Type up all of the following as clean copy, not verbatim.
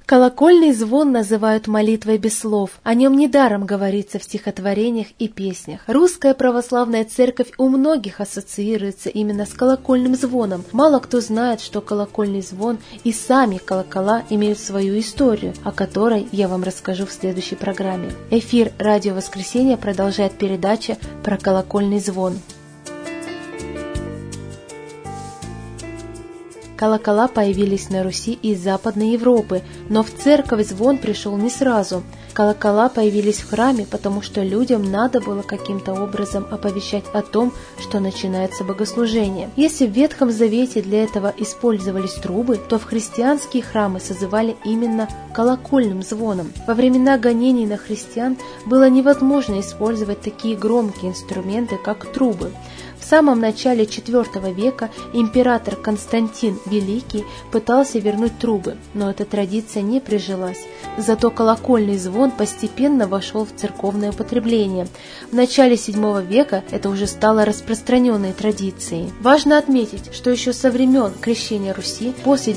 Колокольный звон называют молитвой без слов. О нем недаром говорится в стихотворениях и песнях. Русская православная церковь у многих ассоциируется именно с колокольным звоном. Мало кто знает, что колокольный звон и сами колокола имеют свою историю, о которой я вам расскажу в следующей программе. Эфир «Радио Воскресенье» продолжает передача про колокольный звон. Колокола появились на Руси из Западной Европы, но в церковь звон пришел не сразу. Колокола появились в храме, потому что людям надо было каким-то образом оповещать о том, что начинается богослужение. Если в Ветхом Завете для этого использовались трубы, то в христианские храмы созывали именно колокольным звоном. Во времена гонений на христиан было невозможно использовать такие громкие инструменты, как трубы. В самом начале IV века император Константин Великий пытался вернуть трубы, но эта традиция не прижилась. Зато колокольный звон постепенно вошел в церковное употребление. В начале VII века это уже стало распространенной традицией. Важно отметить, что еще со времен крещения Руси, после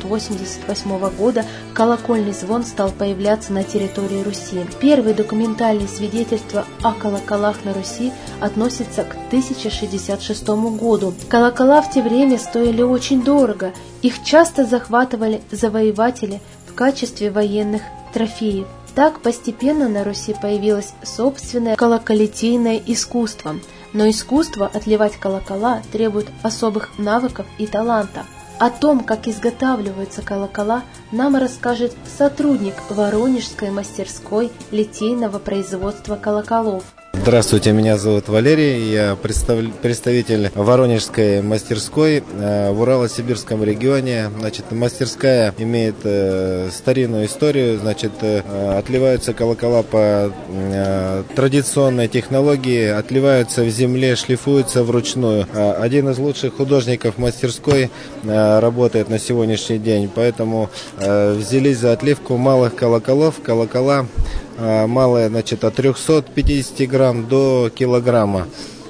988 года, колокольный звон стал появляться на территории Руси. Первые документальные свидетельства о колоколах на Руси относятся к 1066 году. Колокола в те время стоили очень дорого, их часто захватывали завоеватели в качестве военных трофеев. Так постепенно на Руси появилось собственное колоколитейное искусство. Но искусство отливать колокола требует особых навыков и таланта. О том, как изготавливаются колокола, нам расскажет сотрудник Воронежской мастерской литейного производства колоколов. Здравствуйте, меня зовут Валерий, я представитель Воронежской мастерской в Урало-Сибирском регионе. Мастерская имеет старинную историю, отливаются колокола по традиционной технологии, отливаются в земле, шлифуются вручную. Один из лучших художников мастерской работает на сегодняшний день, поэтому взялись за отливку малых колоколов. Колокола малые, от 350 грамм до килограмма.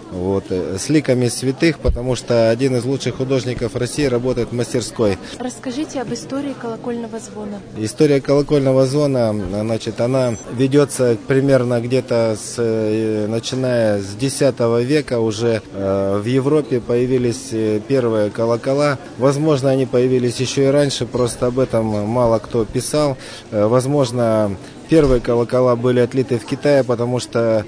С ликами святых, потому что один из лучших художников России работает в мастерской. Расскажите об истории колокольного звона. История колокольного звона, она ведется примерно где-то начиная с X века. Уже в Европе появились первые колокола. Возможно, они появились еще и раньше, просто об этом мало кто писал. Возможно, первые колокола были отлиты в Китае, потому что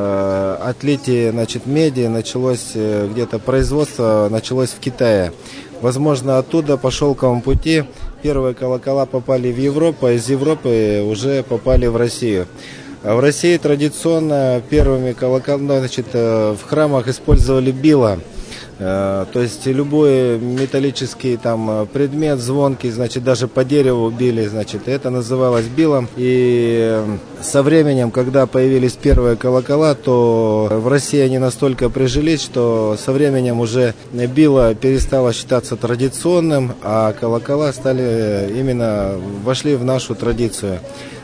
отлитие меди началось где-то, производство началось в Китае. Возможно, оттуда по шелковому пути первые колокола попали в Европу, а из Европы уже попали в Россию. А в России традиционно первыми колоколами в храмах использовали била. То есть любой металлический предмет звонкий, даже по дереву били, это называлось билом. И со временем, когда появились первые колокола, то в России они настолько прижились, что со временем уже било перестало считаться традиционным, а колокола вошли в нашу традицию.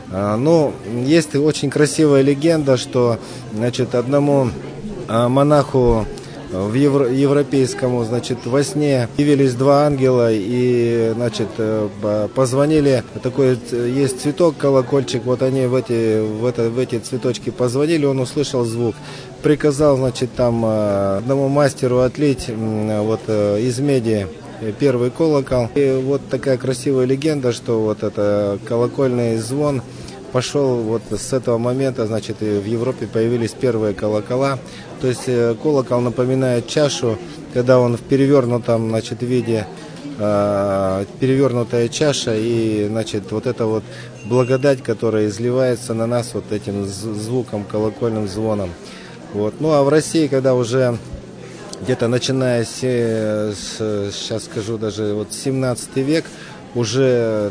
Есть очень красивая легенда, что одному монаху европейскому, во сне явились два ангела и, позвонили, такой есть цветок, колокольчик, они в эти цветочки позвонили, он услышал звук, приказал, одному мастеру отлить из меди первый колокол. И такая красивая легенда, что это колокольный звон пошел с этого момента, и в Европе появились первые колокола. То есть колокол напоминает чашу, когда он в перевернутом, виде, перевернутая чаша, и, эта благодать, которая изливается на нас этим звуком, колокольным звоном. А в России, когда уже где-то начиная сейчас скажу, даже 17 век, уже,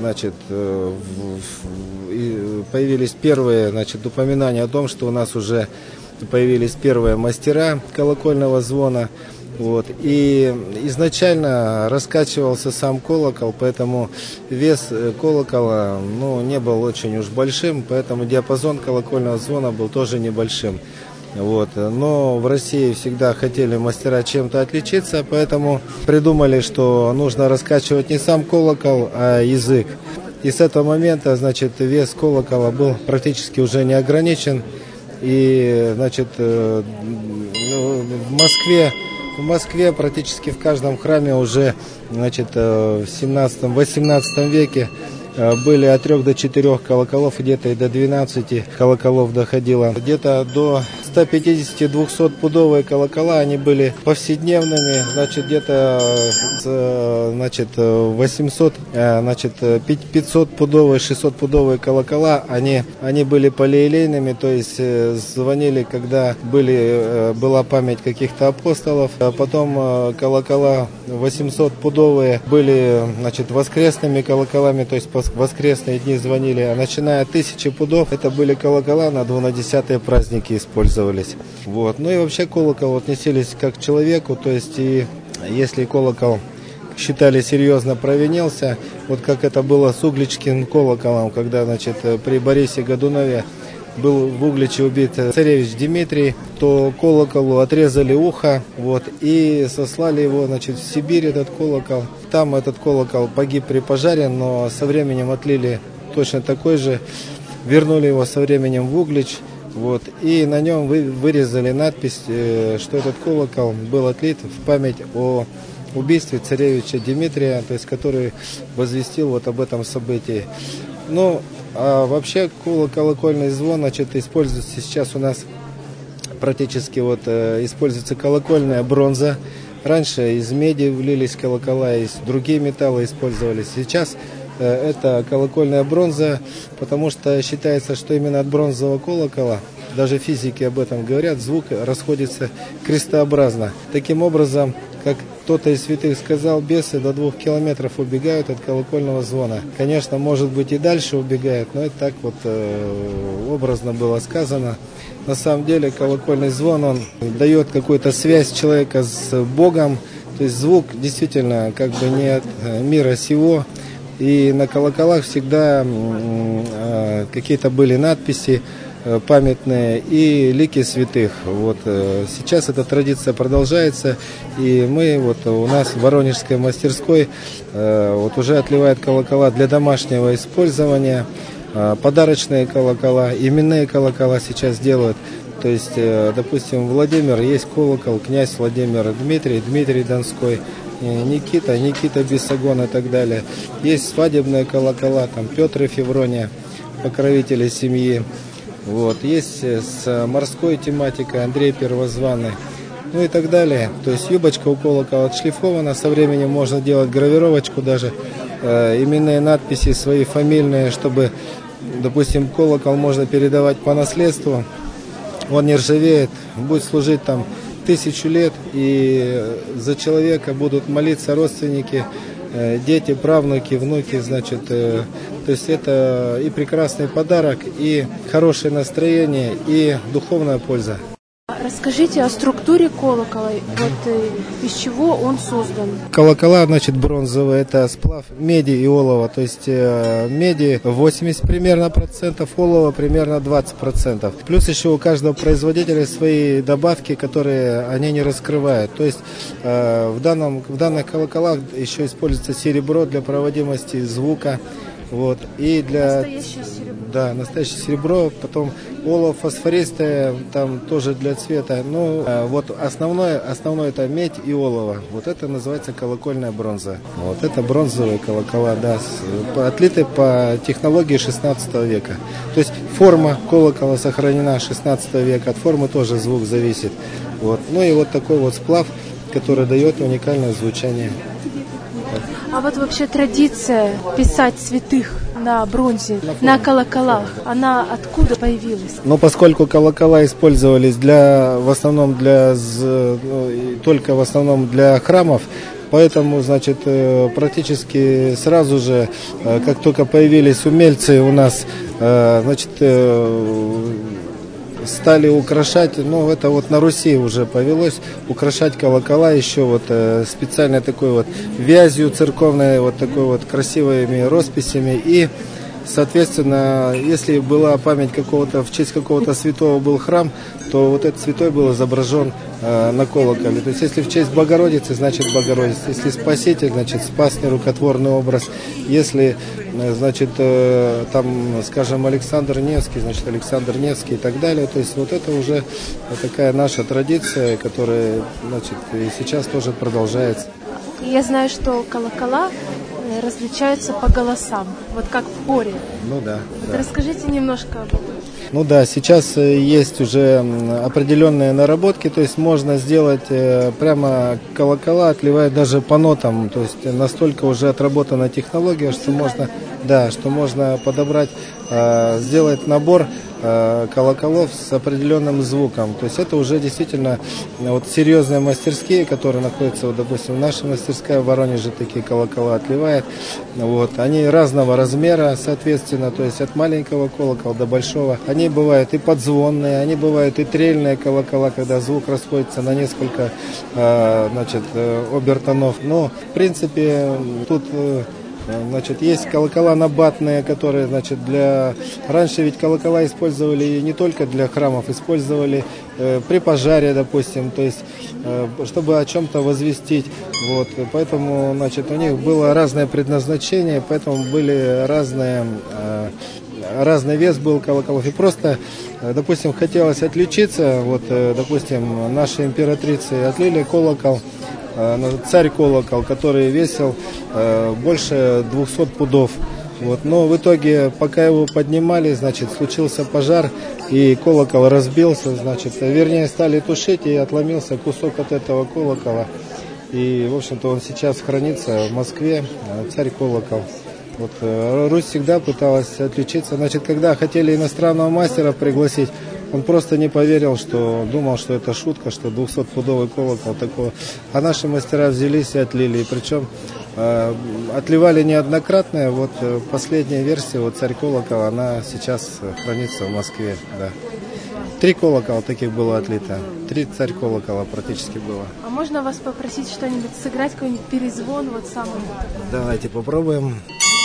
появились первые, упоминания о том, что у нас уже появились первые мастера колокольного звона. И изначально раскачивался сам колокол, поэтому вес колокола не был очень уж большим, поэтому диапазон колокольного звона был тоже небольшим. Но в России всегда хотели мастера чем-то отличиться, поэтому придумали, что нужно раскачивать не сам колокол, а язык. И с этого момента, значит, вес колокола был практически уже не ограничен. И, значит, в Москве практически в каждом храме уже, значит, в 17-18 веке были от 3 до 4 колоколов, где-то и до 12 колоколов доходило. Где-то до 150-200 пудовые колокола, они были повседневными, значит, где-то, значит, 800, значит, 500 пудовые, 600 пудовые колокола, они были полиэлейными, то есть звонили, когда была память каких-то апостолов. А потом колокола 800 пудовые были, значит, воскресными колоколами, то есть в воскресные дни звонили, а начиная от 1000 пудов, это были колокола на 12-е праздники использовались. Вот. Ну и вообще колокол отнеслись как к человеку, то есть и если колокол считали серьезно провинился, вот как это было с Угличским колоколом, когда, значит, при Борисе Годунове был в Угличе убит царевич Дмитрий, то колоколу отрезали ухо, вот, и сослали его, значит, в Сибирь, этот колокол. Там этот колокол погиб при пожаре, но со временем отлили точно такой же, вернули его со временем в Углич, вот, и на нем вырезали надпись, что этот колокол был отлит в память о убийстве царевича Дмитрия, то есть который возвестил вот об этом событии. Ну, а вообще колокольный звон, значит, используется сейчас у нас практически вот используется колокольная бронза. Раньше из меди влились колокола, из другие металлы использовались. Сейчас это колокольная бронза, потому что считается, что именно от бронзового колокола, даже физики об этом говорят, звук расходится крестообразно. Таким образом, как кто-то из святых сказал, бесы до 2 километров убегают от колокольного звона. Конечно, может быть и дальше убегают, но это так вот образно было сказано. На самом деле колокольный звон, он дает какую-то связь человека с Богом. То есть звук действительно как бы не от мира сего. И на колоколах всегда какие-то были надписи памятные и лики святых. Вот сейчас эта традиция продолжается, и мы вот у нас в Воронежской мастерской вот уже отливают колокола для домашнего использования, подарочные колокола, именные колокола сейчас делают. То есть, допустим, Владимир, есть колокол, князь Владимир, Дмитрий Донской, Никита Бесогон и так далее. Есть свадебные колокола, там Петр и Феврония, покровители семьи. Вот. Есть с морской тематикой Андрей Первозванный, ну и так далее. То есть юбочка у колокола отшлифована, со временем можно делать гравировочку, даже именные надписи свои фамильные, чтобы, допустим, колокол можно передавать по наследству, он не ржавеет, будет служить там 1000 лет, и за человека будут молиться родственники, дети, правнуки, внуки, значит, то есть это и прекрасный подарок, и хорошее настроение, и духовная польза. Расскажите о структуре колокола, вот из чего он создан. Колокола, значит, бронзовые, это сплав меди и олова, то есть меди 80 примерно процентов, олова примерно 20%. Плюс еще у каждого производителя свои добавки, которые они не раскрывают. То есть в данных колоколах еще используется серебро для проводимости звука. Вот, и для настоящее серебро. Да, настоящее серебро, потом олово фосфористое, там тоже для цвета. Ну, вот основное это медь и олово. Вот это называется колокольная бронза. Вот это бронзовые колокола, да, отлиты по технологии 16 века. То есть форма колокола сохранена 16 века, от формы тоже звук зависит. Вот. Ну и вот такой вот сплав, который дает уникальное звучание. А вот вообще традиция писать святых на бронзе, на колоколах, она откуда появилась? Но поскольку колокола использовались только в основном для храмов, поэтому, значит, практически сразу же, как только появились умельцы у нас, значит, стали украшать, ну это вот на Руси уже повелось, украшать колокола еще вот специальной такой вот вязью церковной, вот такой вот красивыми росписями, и соответственно, если была память какого-то, в честь какого-то святого был храм, то вот этот святой был изображен на колоколе. То есть, если в честь Богородицы, значит Богородица. Если Спаситель, значит Спас, нерукотворный образ. Если, значит, там, скажем, Александр Невский, значит Александр Невский и так далее. То есть, вот это уже такая наша традиция, которая, значит, и сейчас тоже продолжается. Я знаю, что колокола различаются по голосам, вот как в хоре. Ну да. Вот да. расскажите немножко об этом. Ну да, сейчас есть уже определенные наработки, то есть можно сделать прямо колокола, отливая даже по нотам, то есть настолько уже отработана технология, что можно, да, что можно подобрать, сделать набор колоколов с определенным звуком. То есть это уже действительно вот серьезные мастерские, которые находятся, вот, допустим, наша мастерская в Воронеже такие колокола отливает. Вот. Они разного размера, соответственно, то есть от маленького колокола до большого. Они бывают и подзвонные, они бывают и трельные колокола, когда звук расходится на несколько значит, обертонов. Но, в принципе, тут... Значит, есть колокола набатные, которые, значит, раньше ведь колокола использовали не только для храмов, использовали при пожаре, допустим, то есть, чтобы о чем-то возвестить. Вот, поэтому, значит, у них было разное предназначение, поэтому были разный вес был колоколов. И просто, допустим, хотелось отличиться, вот, допустим, нашей императрице отлили колокол, царь-колокол, который весил больше 200 пудов. Вот. Но в итоге, пока его поднимали, значит, случился пожар, и колокол разбился, значит, вернее, стали тушить, и отломился кусок от этого колокола. И, в общем-то, он сейчас хранится в Москве, царь-колокол. Вот, Русь всегда пыталась отличиться. Значит, когда хотели иностранного мастера пригласить, он просто не поверил, думал, что это шутка, что 200-пудовый колокол такого. А наши мастера взялись и отлили. И причем отливали неоднократно. Вот последняя версия, вот царь-колокол, она сейчас хранится в Москве. Да. 3 колокола таких было отлито. 3 царь-колокола практически было. А можно вас попросить что-нибудь сыграть, какой-нибудь перезвон, вот самый? Давайте попробуем.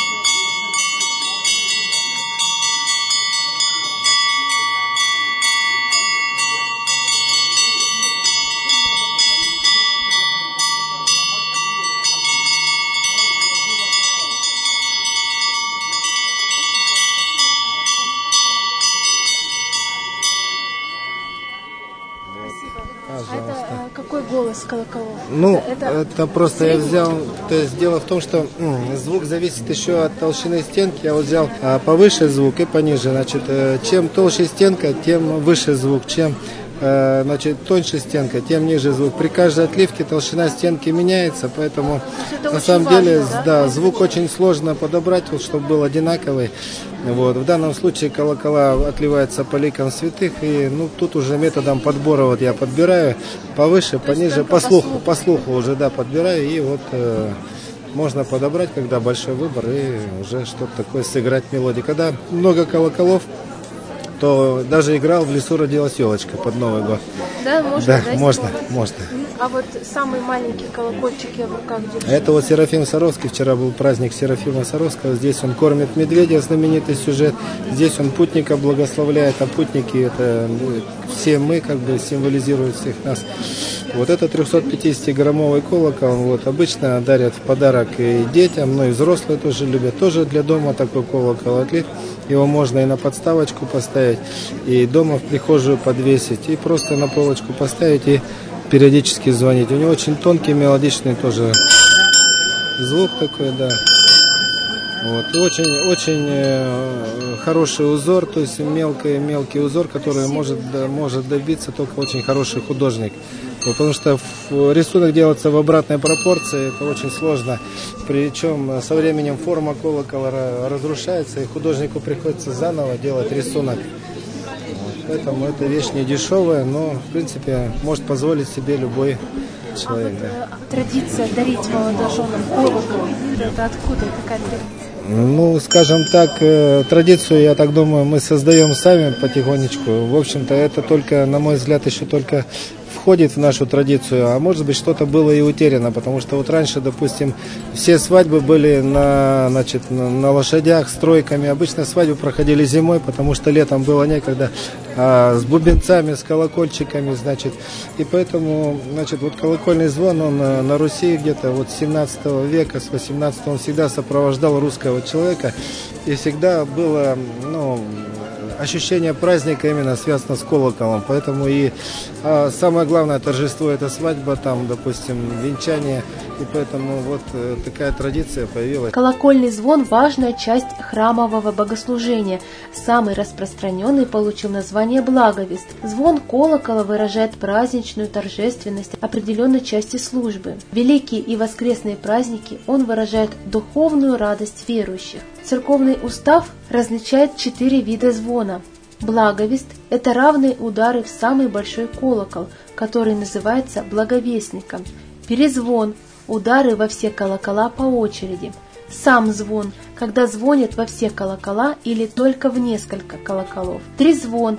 Это какой голос колоколов? Ну, это просто я взял, то есть дело в том, что звук зависит еще от толщины стенки. Я вот взял повыше звук и пониже. Значит, чем толще стенка, тем выше звук. Чем значит, тоньше стенка, тем ниже звук. При каждой отливке толщина стенки меняется, поэтому на самом деле да, звук очень сложно подобрать, вот, чтобы был одинаковый. Вот. В данном случае колокола отливаются по ликам святых, и ну, тут уже методом подбора вот я подбираю повыше, пониже, по слуху уже да, подбираю, и вот можно подобрать, когда большой выбор, и уже что-то такое сыграть мелодию. Когда много колоколов, то даже играл «В лесу родилась елочка» под Новый год. Да, можно, да, да, можно. А вот самый маленький колокольчик я в руках держу. Это вот Серафим Саровский. Вчера был праздник Серафима Саровского. Здесь он кормит медведя, знаменитый сюжет. Здесь он путника благословляет, а путники это все мы, как бы символизируют всех нас. Вот это 350-граммовый колокол, вот, обычно дарят в подарок и детям, но и взрослые тоже любят. Тоже для дома такой колокол отлит. Его можно и на подставочку поставить, и дома в прихожую подвесить, и просто на полочку поставить и периодически звонить. У него очень тонкий, мелодичный тоже звук такой, да. Вот. И очень хороший узор, то есть мелкий узор, который может добиться только очень хороший художник. Потому что рисунок делается в обратной пропорции, это очень сложно. Причем со временем форма колокола разрушается, и художнику приходится заново делать рисунок. Поэтому эта вещь не дешевая, но в принципе может позволить себе любой человек. Да. Традиция дарить молодоженам колокол, это откуда такая традиция? Ну, скажем так, традицию, я так думаю, мы создаем сами потихонечку. В общем-то, это только, на мой взгляд, еще только входит в нашу традицию, а может быть что-то было и утеряно, потому что вот раньше, допустим, все свадьбы были на лошадях с тройками. Обычно свадьбы проходили зимой, потому что летом было некогда, с бубенцами, с колокольчиками, и поэтому, вот колокольный звон, он на Руси где-то вот с 17 века, с 18 он всегда сопровождал русского человека, и всегда было, ощущение праздника именно связано с колоколом, поэтому и самое главное торжество — это свадьба, там, допустим, венчание, и поэтому вот такая традиция появилась. Колокольный звон – важная часть храмового богослужения. Самый распространенный получил название благовест. Звон колокола выражает праздничную торжественность определенной части службы. В великие и воскресные праздники он выражает духовную радость верующих. Церковный устав различает 4 вида звона. Благовест – это равные удары в самый большой колокол, который называется благовестником. Перезвон – удары во все колокола по очереди. Сам звон, когда звонят во все колокола или только в несколько колоколов. Трезвон,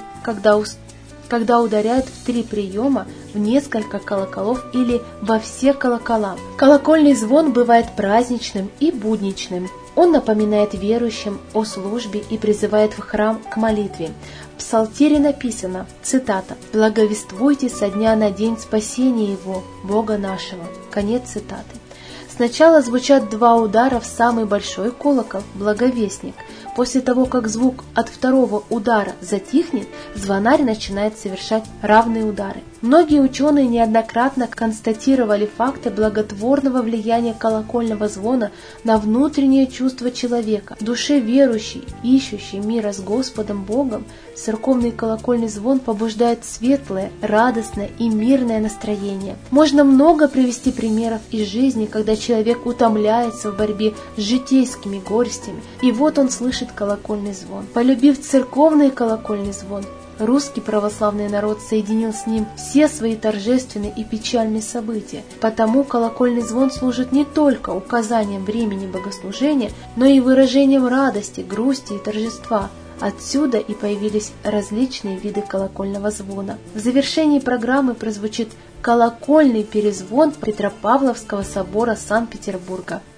когда ударяют в 3 приема в несколько колоколов или во все колокола. Колокольный звон бывает праздничным и будничным. Он напоминает верующим о службе и призывает в храм к молитве. В Псалтире написано, цитата: «Благовествуйте со дня на день спасения Его, Бога нашего». Конец цитаты. Сначала звучат 2 удара в самый большой колокол, благовестник. После того, как звук от 2-го удара затихнет, звонарь начинает совершать равные удары. Многие ученые неоднократно констатировали факты благотворного влияния колокольного звона на внутреннее чувство человека. В душе верующей, ищущей мира с Господом Богом, церковный колокольный звон побуждает светлое, радостное и мирное настроение. Можно много привести примеров из жизни, когда человек утомляется в борьбе с житейскими горестями, и вот он слышит колокольный звон. Полюбив церковный колокольный звон, русский православный народ соединил с ним все свои торжественные и печальные события. Потому колокольный звон служит не только указанием времени богослужения, но и выражением радости, грусти и торжества. Отсюда и появились различные виды колокольного звона. В завершении программы прозвучит колокольный перезвон Петропавловского собора Санкт-Петербурга.